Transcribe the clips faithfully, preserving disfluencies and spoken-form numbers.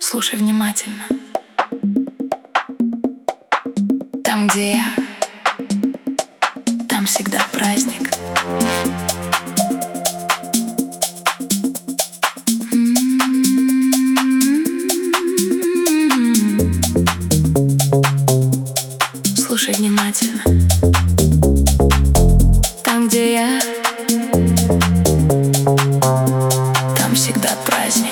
Слушай внимательно. Там, где я, там всегда праздник. Слушай внимательно. Там, где я, там всегда праздник.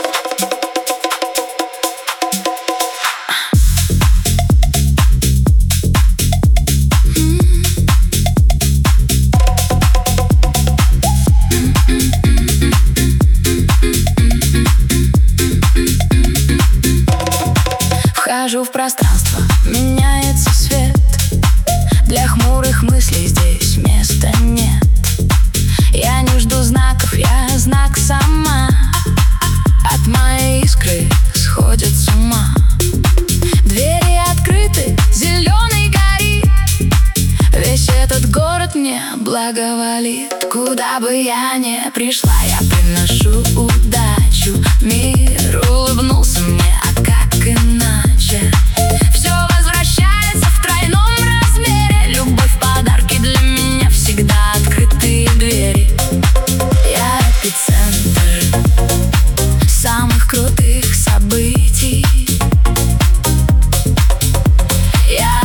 Вхожу в пространство, меняется свет. Для хмурых мыслей здесь места нет. Я не жду знаков, я знак сама. От моей искры сходят с ума. Двери открыты, зеленый горит. Весь этот город мне благоволит. Куда бы я ни пришла, я приношу удачу. Мир улыбнулся мне, а как иначе? Все возвращается в тройном размере. Любовь, подарки для меня, всегда открытые двери. Я эпицентр самых крутых событий. Я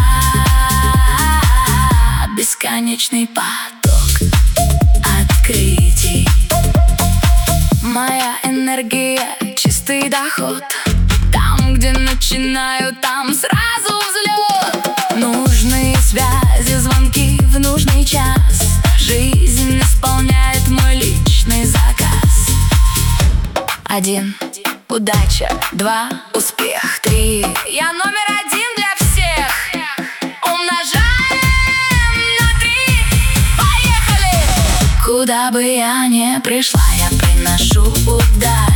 бесконечный поток открытий. Моя энергия — чистый доход. Там, где начинаю, там сразу взлет. Нужные связи, звонки в нужный час. Жизнь исполняет мой личный заказ. Один — удача. Два — успех. Три — я номер один для всех. Умножаем на три. Поехали! Куда бы я ни пришла, я приношу удачу.